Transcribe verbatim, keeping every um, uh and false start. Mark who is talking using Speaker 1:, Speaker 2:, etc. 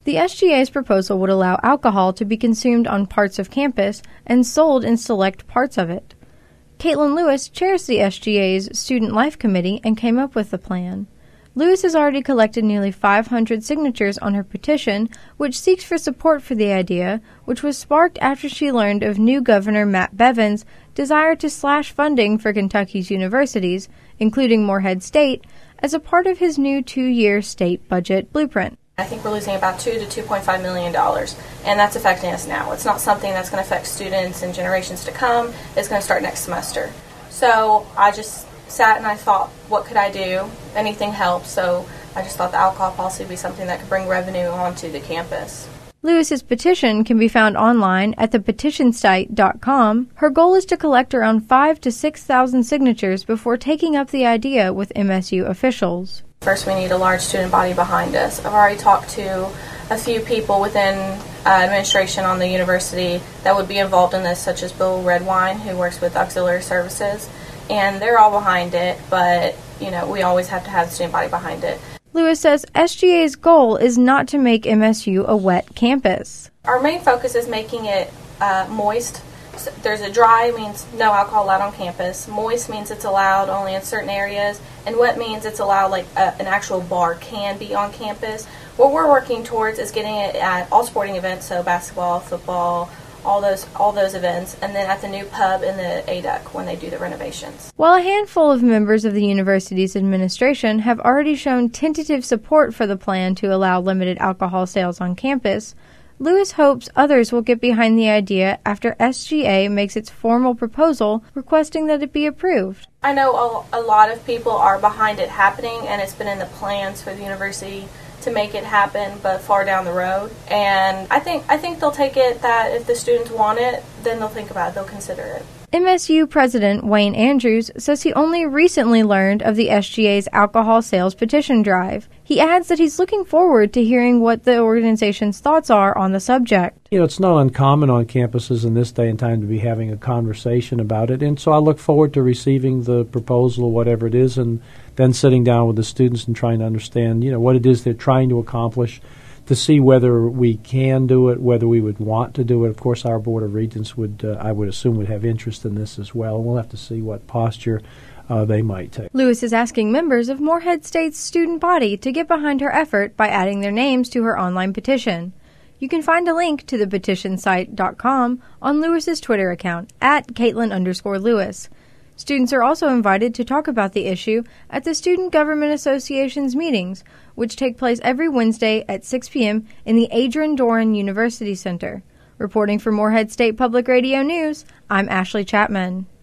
Speaker 1: The S G A's proposal would allow alcohol to be consumed on parts of campus and sold in select parts of it. Caitlin Lewis chairs the S G A's Student Life Committee and came up with the plan. Lewis has already collected nearly five hundred signatures on her petition, which seeks for support for the idea, which was sparked after she learned of new Governor Matt Bevin's desire to slash funding for Kentucky's universities, including Morehead State, as a part of his new two-year state budget blueprint.
Speaker 2: I think we're losing about two to two point five million dollars, and that's affecting us now. It's not something that's going to affect students and generations to come. It's going to start next semester. So I just sat and I thought, what could I do? Anything helps. So I just thought the alcohol policy would be something that could bring revenue onto the campus.
Speaker 1: Lewis's petition can be found online at the petition site dot com. Her goal is to collect around five to six thousand signatures before taking up the idea with M S U officials.
Speaker 2: First, we need a large student body behind us. I've already talked to a few people within uh, administration on the university that would be involved in this, such as Bill Redwine, who works with Auxiliary Services, and they're all behind it, but, you know, we always have to have the student body behind it.
Speaker 1: Lewis says S G A's goal is not to make M S U a wet campus.
Speaker 2: Our main focus is making it uh, moist. So there's a dry means no alcohol allowed on campus. Moist means it's allowed only in certain areas. And wet means it's allowed like a, an actual bar can be on campus. What we're working towards is getting it at all sporting events, so basketball, football, all those all those events, and then at the new pub in the A D U C when they do the renovations.
Speaker 1: While a handful of members of the university's administration have already shown tentative support for the plan to allow limited alcohol sales on campus, Lewis hopes others will get behind the idea after S G A makes its formal proposal requesting that it be approved.
Speaker 2: I know a, a lot of people are behind it happening, and it's been in the plans for the university to make it happen, but far down the road. And I think I think they'll take it that if the students want it, then they'll think about it, they'll consider it.
Speaker 1: M S U President Wayne Andrews says he only recently learned of the S G A's alcohol sales petition drive. He adds that he's looking forward to hearing what the organization's thoughts are on the subject.
Speaker 3: You know, it's not uncommon on campuses in this day and time to be having a conversation about it, and so I look forward to receiving the proposal or whatever it is, and then sitting down with the students and trying to understand, you know, what it is they're trying to accomplish, to see whether we can do it, whether we would want to do it. Of course, our Board of Regents would, uh, I would assume, would have interest in this as well. We'll have to see what posture uh, they might take.
Speaker 1: Lewis is asking members of Morehead State's student body to get behind her effort by adding their names to her online petition. You can find a link to the petition site dot com on Lewis's Twitter account, at Caitlin underscore Lewis. Students are also invited to talk about the issue at the Student Government Association's meetings, which take place every Wednesday at six p.m. in the Adrian Doran University Center. Reporting for Morehead State Public Radio News, I'm Ashley Chapman.